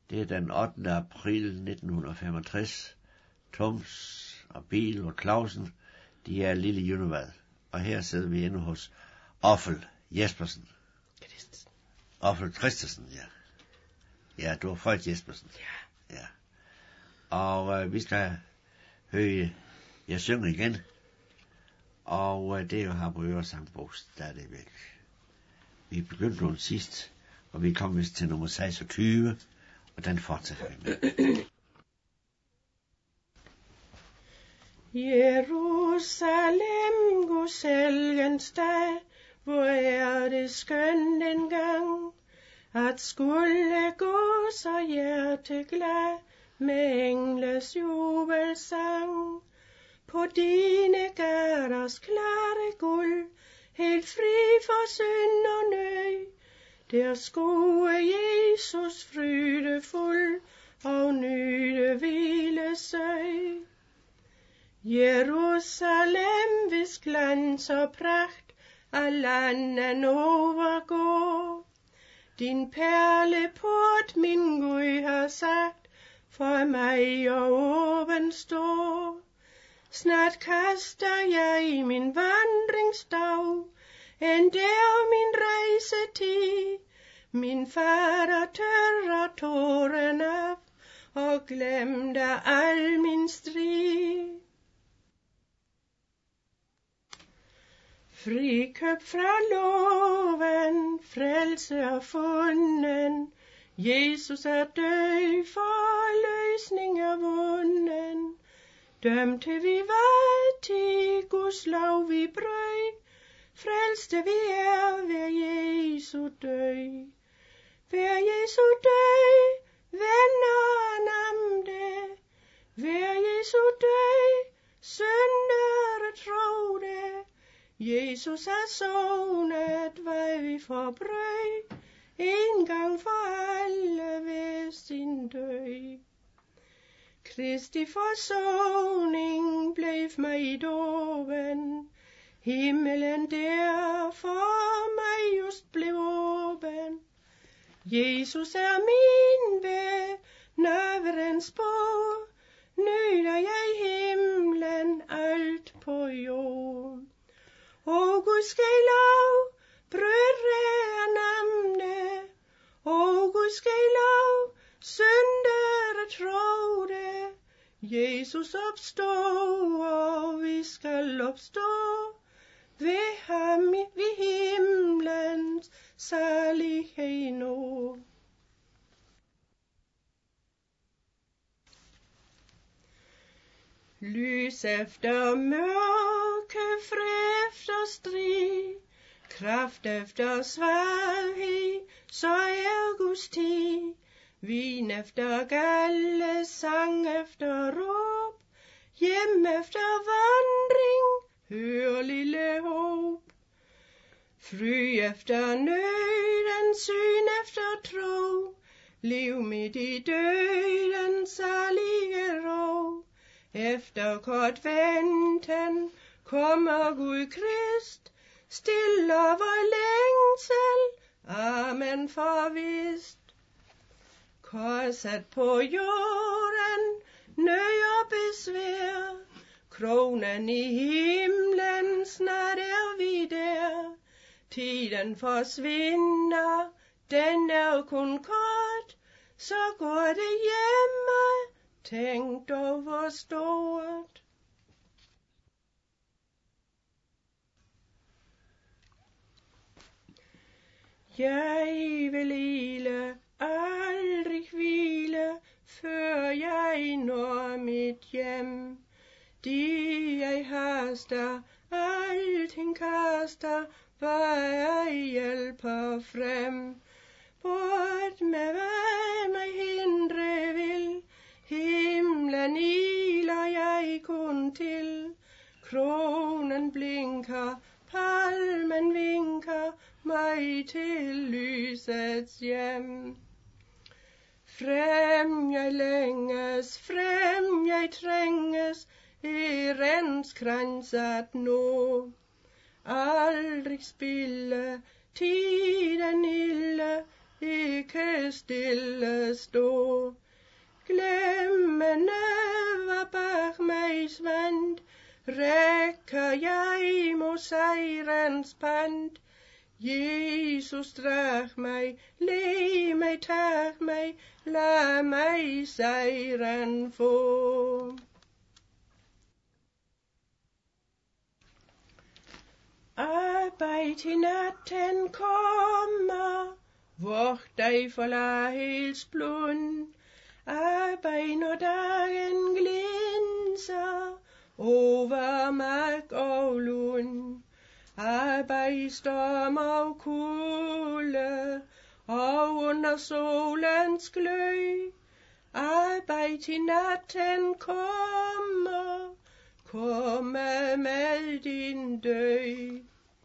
Det er den 8. april 1965. Toms og Biel og Clausen, de er lille Jønnevad. Og her sidder vi inde hos Offel Jespersen. Offel Christensen, ja. Ja, du er Frøjt Jespersen. Ja. Og vi skal høre jeg synger igen. Og det er jo Harboøre sangbog stadigvæk. Vi begyndte nu sidst, og vi kom vist til nummer 26, og den fortsætter vi med. Jerusalem, god sælgens dag, hvor er det skønt en gang, at skulle gå så hjerteglad med engles jubelsang. På dine garders klare guld, helt fri for synd og nød, der skue Jesus frydefuld og nyde hvilesøg. Jerusalem, hvis glans og pragt af landen overgår, din perleport, min Gud har sagt, for mig og åben står. Snart kaster jeg min vandringsdag, end der min rejsetid. Min fader tørrer tåren af, og glemte al min strid. Frikøbt fra loven, frelse er funden. Jesus er død, for løsning er vunden. Dømte vi var til Guds lov vi brød, frelste vi er ved Jesu død. Ved Jesu død, venner nam det, ved Jesu død, syndere tro det. Jesus er sonet, hvad vi forbrød, en gang for alle ved sin død. Kristi forsoning blev mig i dåben, himmelen der for mig just blev åben. Jesus er min vej, naverens bog, nyder jeg himlen alt på jord. O Gud skal lov, brødre namne, o Gud skal lov, syndere tro det. Jesus opstår, og vi skal opstå, ved ham vi himlens salighed nå. Lys efter mørke, fred efter strid, kraft efter svaghed, så er Guds tid. Vin efter galle, sang efter råb, hjem efter vandring, hør lille håb. Fry efter nøden, syn efter tro, liv midt i døden, salige ro. Efter kort venten kommer Gud Krist, stiller vor længsel, amen forvist. Korset på jorden, nød og besvær, kronen i himlen, snart er vi der. Tiden forsvinder, den er kun kort, så går det hjemme, tænk dog hvor stort. Jeg vil ile, aldrig hvile, før jeg når mit hjem. De jeg haster, alting kaster, hvad jeg hjælper frem. Bort med hvad mig hindre vil, himlen iler jeg kun til. Kronen blinker, palmen vinker, mig til lysets hjem. Frem jeg længes, frem jeg trænges, Herrens krans at nå. Aldrig spille tiden ille, ikke stille stå. Glemmende var bag mig svandt, rækker jeg mod sejrens pant. Jesus drak mig, led mig, tag mig, lad mig sejren få. Arbejd til natten kommer, vogt dig for lahels blund. Arbejd når dagen glinser, over mark og lund. Arbejd storm og kulde, og under solens glød. Arbejd til natten kommer, komme med din død.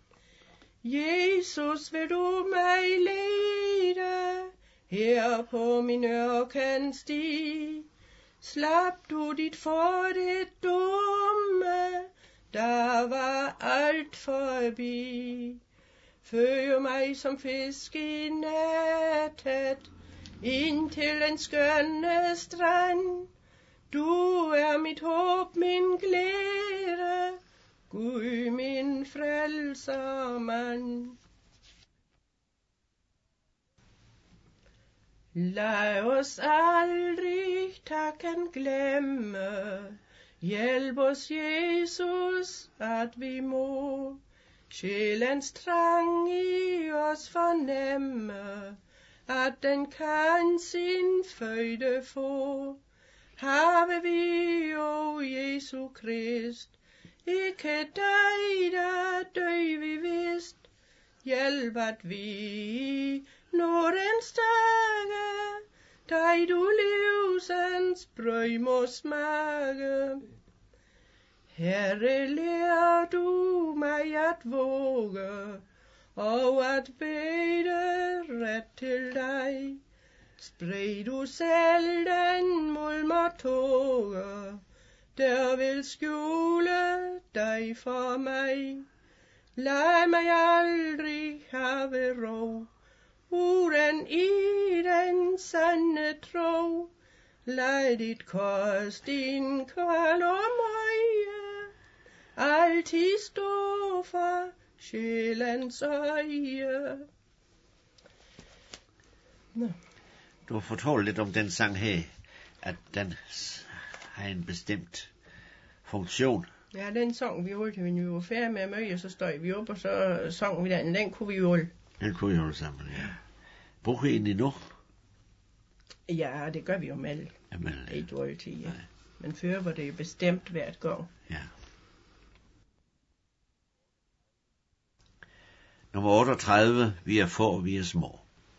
Jesus, vil du mig lede, her på min ørkensti. Slap du dit for det dumme, der var alt forbi. Før mig som fisk i nettet, ind til en skønne strand. Du er mit håb, min glæde, Gud min frelsermand. Lad os aldrig takken glemme, hjælp os Jesus, at vi må sjælens trang i os fornemme, at den kan sin føde få. Have vi, o Jesu Krist, ikke dig, der dø vi vist, hjælp at vi når en stage, dig du livsens brød må smage. Herre, lær du mig at våge, og at bede ret til dig. Spred du selv den mulm og tåge, der vil skjule dig for mig. Lad mig aldrig have ro, uden i den sande tro. Lad dit kors, din kval og møje, altid stå for sjælens øje. Du har fortalt lidt om den sang her, at den har en bestemt funktion. Ja, den sang vi holdt, når vi var færdige med møje, så stod vi op, og så sang vi den. Den kunne vi holde. Den kunne vi holde sammen, ja. Bruger I den nu? Ja, det gør vi jo med. Ikke altid, ja. Men før var det jo bestemt hvert gang. Ja. Nummer 38. Vi er få, vi er små.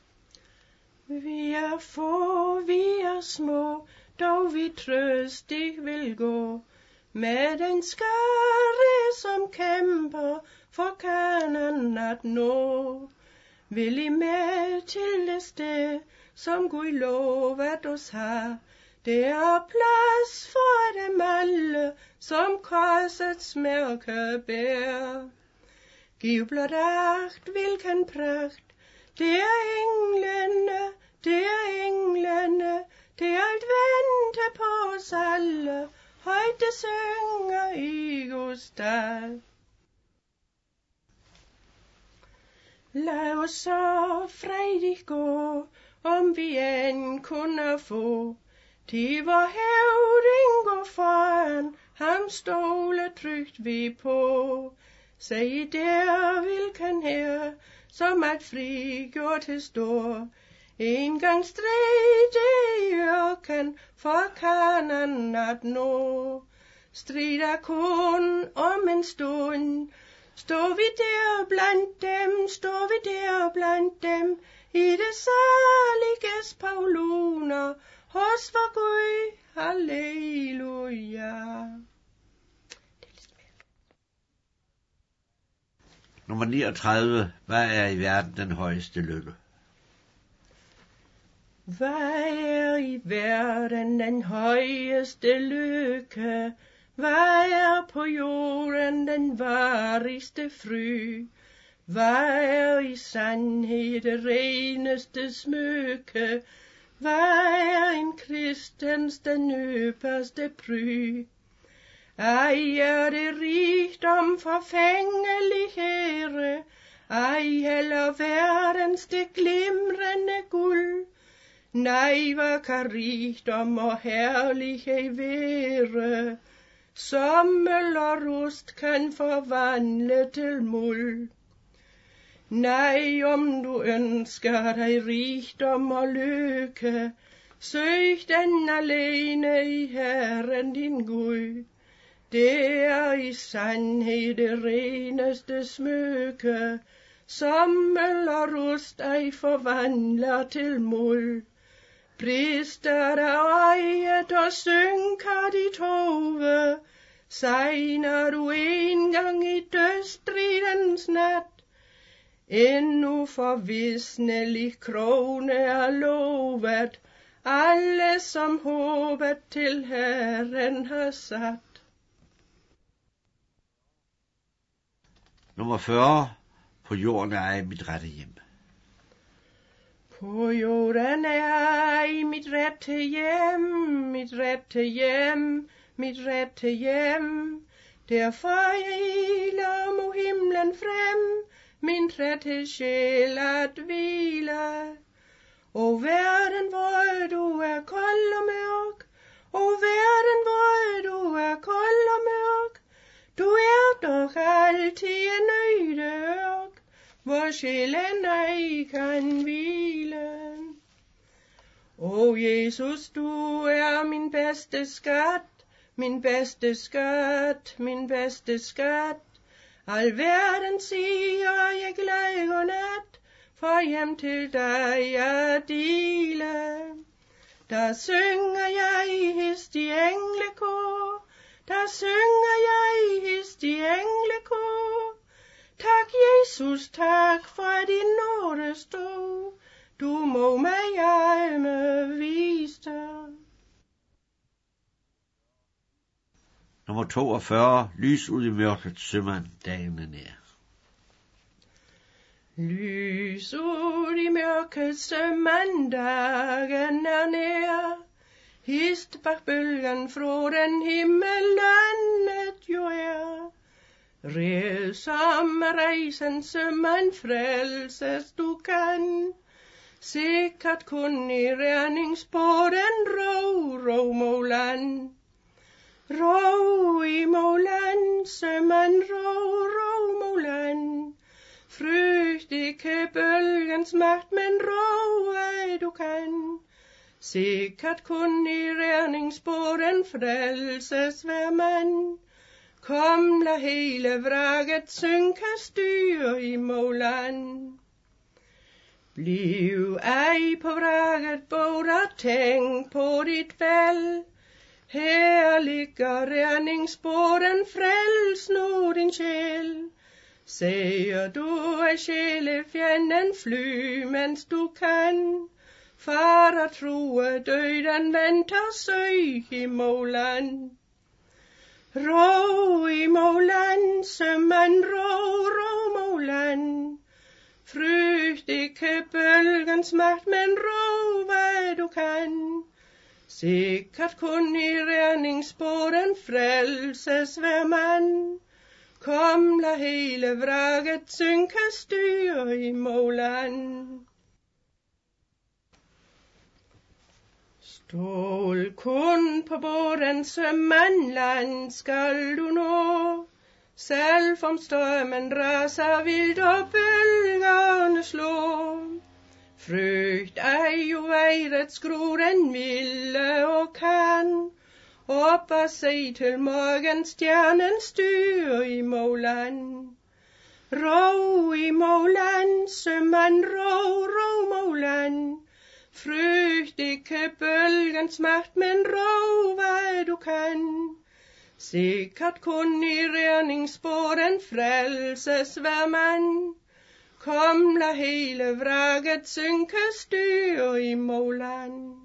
Vi er få, vi er små, dog vi trøstig vil gå. Med den skare, som kæmper for kanen at nå. Vil I med til det sted, som Gud lovet os har. Det er plads for dem alle, som korsets mærke bærer. Giv blot agt, hvilken pragt, det er englene, det er englene, det er alt vente på os alle, højt det synger i Guds dal. Lad os så fredig gå, om vi end kunne få, til vor hævding går foran, ham stole trygt vi på. Sig der, hvilken her, som at frigjort til stor, en gang strid i ørken, for kanen at nå. Strid er kun om en stund, står vi der blandt dem, står vi der blandt dem, i det saliges pauluner, hos vor Gud, halleluja. Nummer 39. Hvad er i verden den højeste lykke? Hvad er i verden den højeste lykke? Hvad er på jorden den varigste fryd? Hvad er i sandhed det reneste smykke? Hvad er en kristens den ypperste pryd? Ej er det rigdom forfængelig ære, ej heller verdens det glimrende guld. Nej, hvad kan rigdom og herlighed være, som møl og rust kan forvandle til muld. Nej, om du ønsker dig rigdom og lykke, søg den alene i Herren din Gud. Det er i sandhed det reneste smykke, som møl og rust ej forvandler til muld. Brister der øjet og synker dit hoved, sejner du engang i dødsstridens nat. Endnu forvisnelig krone er lovet, alle som håbet til Herren har sat. Nummer 40. På jorden er ej mit rette hjem. På jorden er ej mit rette hjem, mit rette hjem, mit rette hjem. Derfor iler mod himlen frem, min rette sjæl at hvile. O verden, hvor du er kold og mørk, o verden, hvor du er kold og mørk, du er dog altid en øde ørk, hvor sjælen ej kan hvile. O Jesus, du er min bedste skat, min bedste skat, min bedste skat. Al verden siger jeg glad godnat, for hjem til dig at dele. Der synger jeg hist i englekor, der synger jeg hist i englekor. Tak Jesus, tak for din nåde stor, du må mig alme vise. Nummer 42. Lys ud i mørket, sømand dagen er nær. Lys ud i mørket, sømand dagen er nær. Hist bak bølgen fra den himmel landet jo er. Red som rejsen, sømand frelses du kan. Sikkert kun i redningsbåden ro må land. Ro i Måland, sømand, ro Måland. Frygt ikke bølgens magt, men ro ej du kan. Sikkert kun i redningsbåden frelses hver mand. Kom, lad hele vraget synke styr i Måland. Bliv ej på vraget båd og tænk på dit fald. Her ligger redningsbåden, frels nu din sjæl. Siger du af sjælefjenden, fly mens du kan. For at true døden venter, søg i Måland. Ro i Måland, sømand, ro Måland. Frygt ikke bølgens magt, men ro hvad du kan. Sikkert kun i redningsbåden frelses hver mand. Kom, lad hele vraget synke styr i Måland. Stål kun på båden, sømand, land skal du nå. Selv om strømmen raser vildt og bølgerne slår. Frygt ej jo vejret skru den ville og kan. Op og se til morgenstjernen styr i Måland. Ro i Måland, sømand, ro Måland. Frygt ikke bølgens magt, men ro hvad du kan. Sikkert kun i redningsbåden frelses hver mand. Kom, lad hele vraget synke styr i Måland.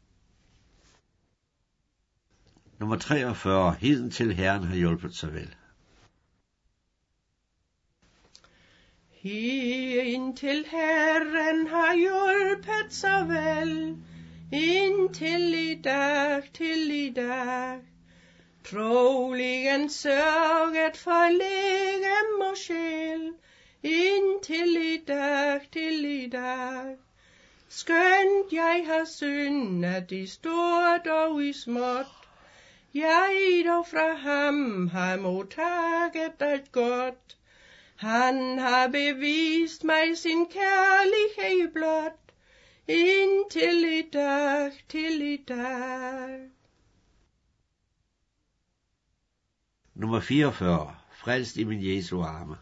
Nummer 43. Heden til Herren har hjulpet sig vel. Indtil Herren har hjulpet så vel, indtil i dag, troligen sørget for legem og sjæl, indtil i dag. Skønt jeg har syndet i stort og i småt, jeg dog fra ham har modtaget alt godt. Han har bevist mig sin kærlighed blot, indtil i dag. Nummer 44. Frelst i min Jesu arme.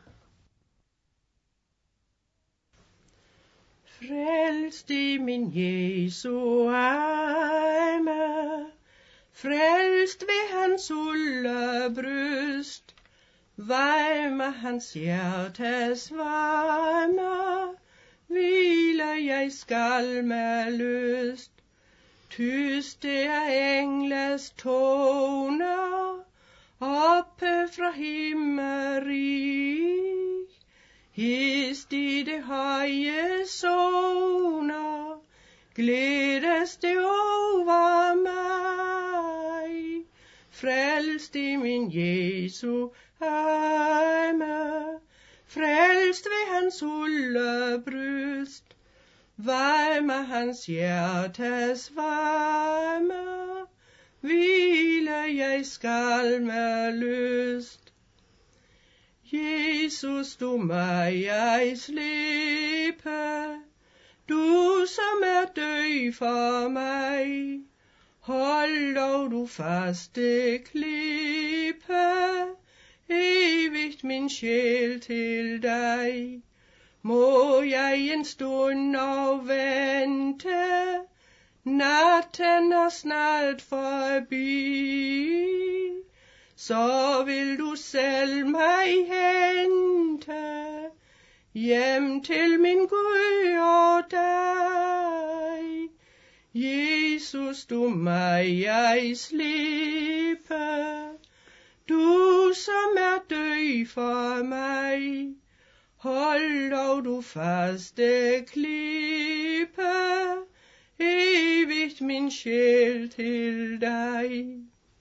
Frelst i min Jesu arme, frelst ved hans ulde bryst, varme hans hjertes varme, hviler jeg skal med lyst. Tyste er engles toner, oppe fra himmerig, hist i det høje zoner, glædes det over mig. Frelst i min Jesu arme, frelst ved hans ulde bryst, varme hans hjertes varme, hvile jeg skal med lyst. Jesus, du mig jeg slippe, du som er død for mig, hold dog du faste klippe, evigt min sjæl til dig. Må jeg en stund afvente, natten er snart forbi, så vil du selv mig hente, hjem til min Gud og dig. Jesus, du mig jeg slippe, du som er død for mig, hold dog du faste klippe, evigt min sjæl til dig.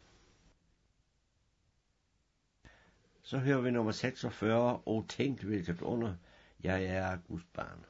Så hører vi nummer 46. O tænk hvilket under, jeg er Guds barn.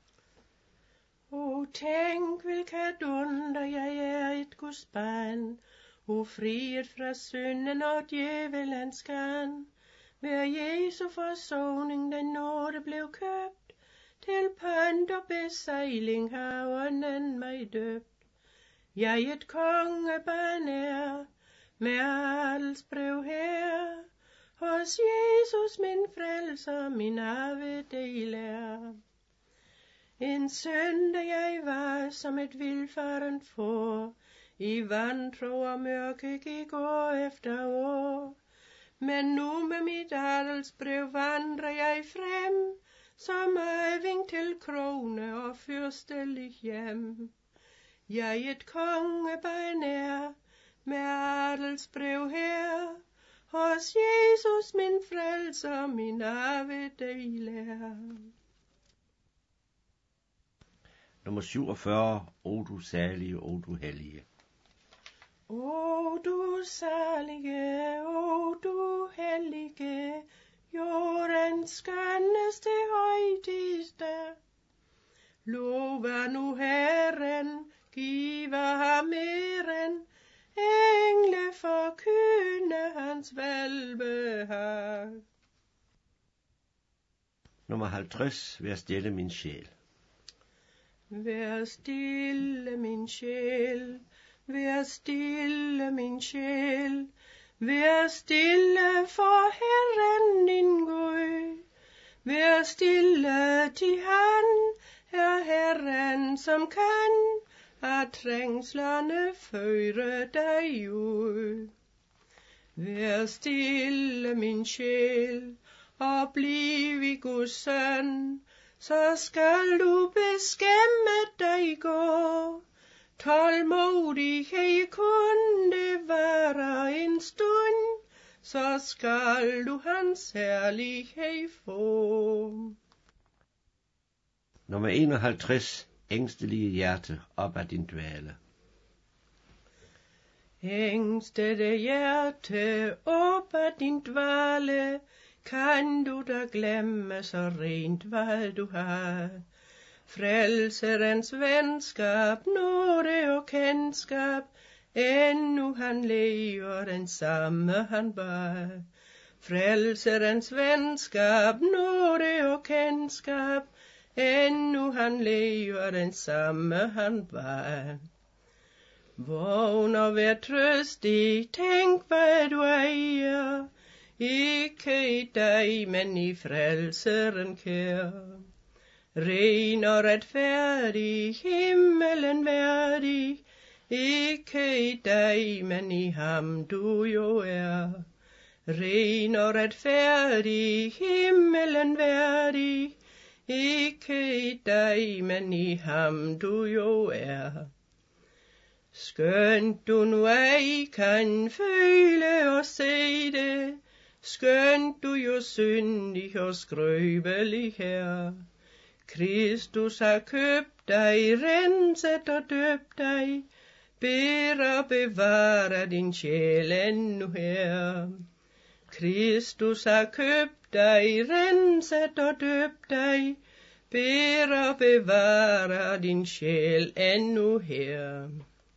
O tænk hvilket under, jeg er et Guds barn, o friet fra synden og djævelens skan. Ved Jesu forsoning den nåde blev købt, til pant og besejling har ånden mig døbt. Jeg et kongebarn er, med adelsbrev her, hos Jesus min frelser, min arvedel er. En søndag jeg var som et vildfarent får, i vantro og mørke gik år efter år. Men nu med mit adelsbrev vandrer jeg frem, som arving til krone og fyrstelig hjem. Jeg et kongebarn er, med adelsbrev her, hos Jesus min frelser, min arvedel er. Nummer 47. O du salige, o du hellige. O du salige, o du hellige, jordens skønneste højtigste. Lova nu Herren, give ham æren, engle forkynde hans velbehag. Nummer 50. Vær stille min sjæl. Vær stille min sjæl, vær stille min sjæl, vær stille for Herren din Gud. Vær stille til han er Herren, som kan af trængslerne føre dig ud. Vær stille min sjæl, og bliv i Guds søn, så skal du beskæmme dig gå. Tålmodighed kun det vare en stund, så skal du hans herlighed få. Nummer 51. Ængstelige hjerte, op ad din dvale. Ængstede hjerte, op ad din dvale, kan du da glemme så rent hvad du har. Frelserens venskab, nåde og kendskab, endnu han lever, den samme han bar. Frelserens venskab, nåde og kendskab, endnu han lever, den samme han bar. Vågn og vær trøstig, tænk hvad du ejer, ikke i dig, men i frelseren kær. Ren og retfærdig, himmelen værdig, ikke i dig, men i ham du jo er. Ren og retfærdig, himmelen værdig, ikke i dig, men i ham du jo er. Skønt du nu ej kan føle og se det, skønt du jo syndig og skrøbelig her. Kristus har købt dig, renset og døbt dig, bær og bevare din sjæl endnu her. Kristus har købt dig, renset og døbt dig, bær og bevare din sjæl endnu her.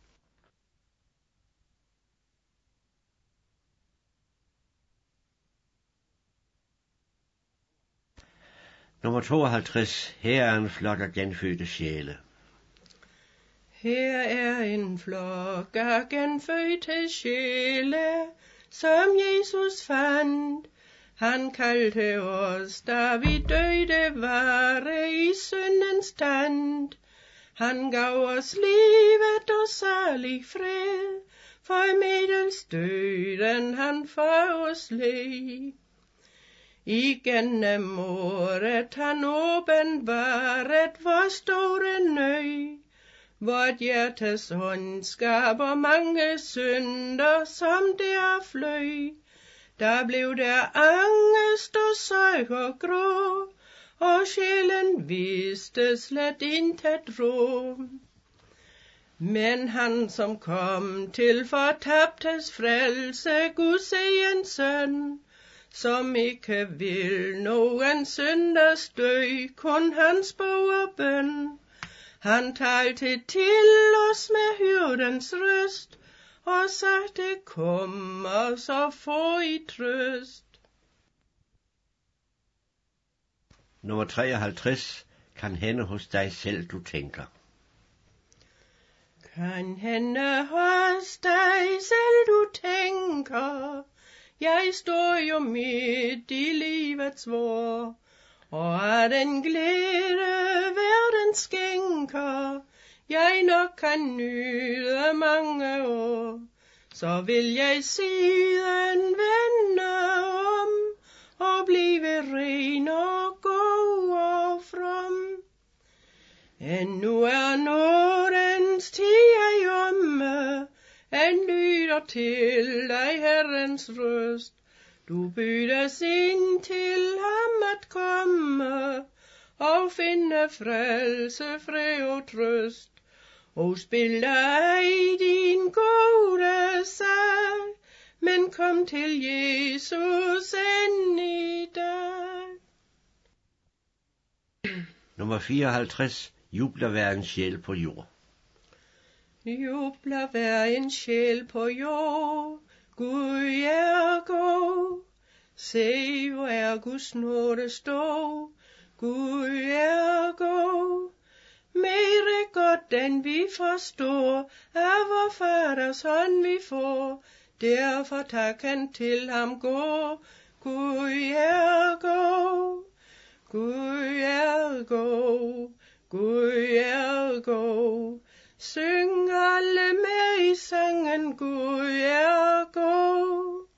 Nummer 52. Her er en flok af genfødte sjæle. Her er en flok af genfødte sjæle, som Jesus fandt. Han kaldte os, da vi døde var i syndens tand. Han gav os livet og salig fred, for middels døden han for os led. Igennem året han åbenbaret vor store nød, vort hjertes ondskab og mange synder, som der fløj. Der blev der angst og sorg og grå, og sjælen vidste slet intet ro. Men han som kom til fortabtes frelse, Guds egen søn, som ikke vil nogen synders dø, kun hans bog og bøn. Han talte til os med hyrdens røst, og sagde, kom og så få I trøst. Nummer 53. Kan hende hos dig selv, du tænker. Kan hende hos dig selv, du tænker. Jeg står jo midt i livets vår, og er den glæde verden skænker, jeg nok kan nyde mange år. Så vil jeg siden vende om, og blive ren og god og from. Endnu er nådens tid jeg omme, en lyder til dig Herrens røst. Du bydes ind til ham at komme, og finde frelse, fred og trøst. Og spil dig din gode sag, men kom til Jesus end i dag. Nummer 54. Jubler hver en sjæl på jord. Jubler hver en sjæl på jord, Gud er god. Se, hvor er Guds nåde stå, Gud er god. Mere godt end vi forstår, af vor faders hånd vi får, derfor takken til ham gå. Gud er god, Gud er god, Gud er god. Syng alle med i sangen, Gud er god.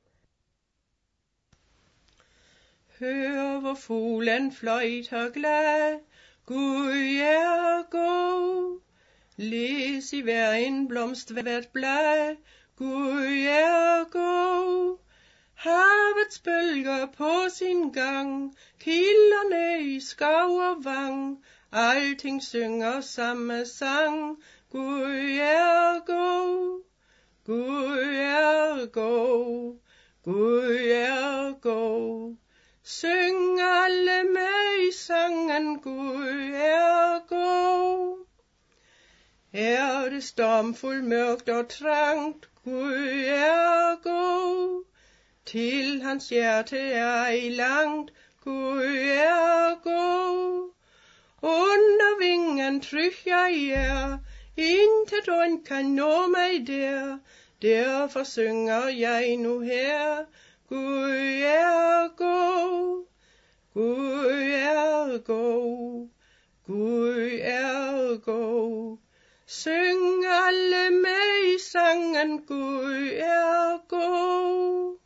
Hør hvor fuglen fløjter glad, Gud er god. Læs i hver en blomst hvert blad, Gud er god. Havets bølger på sin gang, kilderne i skov og vang, Alting synger samme sang. Gud er god, Gud er god, Gud er god. Syng alle med i sangen, Gud er god. Er det stormfuldt, mørkt og trangt, Gud er god. Til hans hjerte er I langt, Gud er god. Under vingen tryg jeg er, intet ondt kan nå mig der. Derfor synger jeg nu her, Gud er god, Gud er god, Gud er god. Syng alle med i sangen, Gud er god.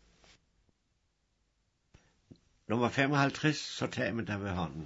Nummer 55, så tag mig der ved hånden.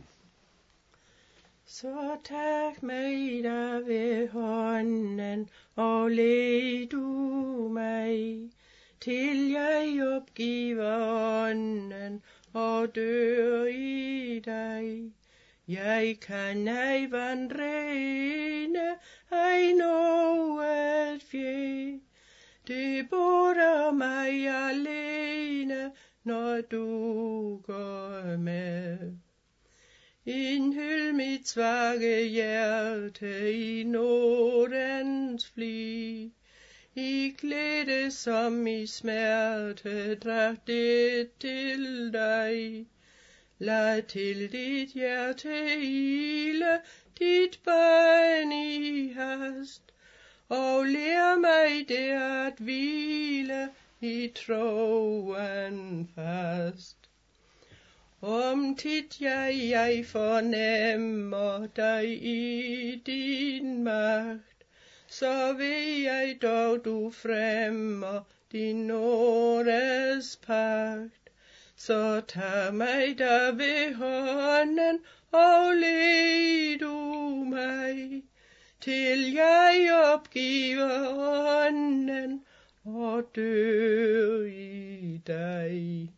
Så tag mig der ved hånden, og led du mig, til jeg opgiver ånden, og dør i dig. Jeg kan ej vandre ene, ej noget fje. Det border mig alene, når du går med. Indhyld mit svage hjerte i nådens fli. I glæde som i smerte, drak det til dig. Lad til dit hjerte ile, dit barn i hast, og lær mig det at hvile i troen fast. Om tit jeg fornemmer dig i din magt, så ved jeg dog du fremmer din nådes pagt. Så tag mig der ved hånden, og led du mig, til jeg opgiver ånden, og dør i dig.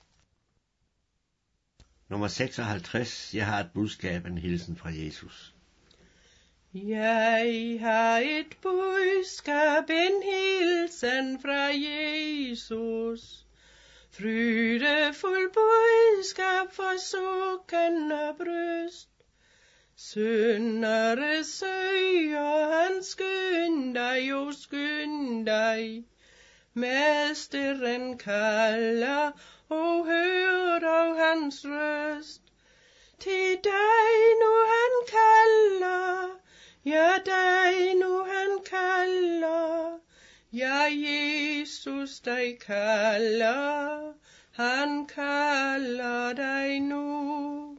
Nummer 56, jeg har et budskab, en hilsen fra Jesus. Jeg har et budskab, en hilsen fra Jesus. Frydefuld budskab for sukkende bryst. Syndere søger han, skynd dig, jo skynd dig. Mesteren kalder, og hør dog hans røst. Til dig nu han kalder, ja dig nu han kalder. Ja, Jesus dig kalder, han kalder dig nu.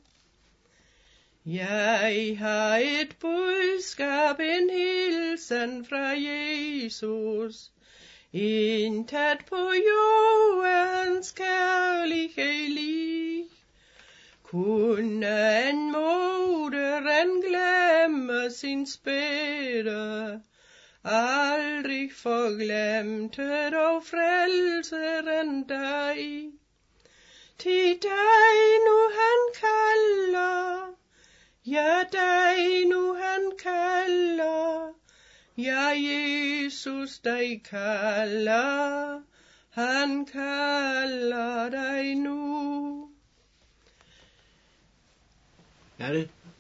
Jeg har et budskab, en hilsen fra Jesus. Intet på jordens kærlighed lig. Kunne en moderen glemme sin spæde, aldrig forglemte dog frelseren dig. Til dig nu han kalder, ja dig nu han kalder. Ja, Jesus dig kalder, han kalder dig nu. Er det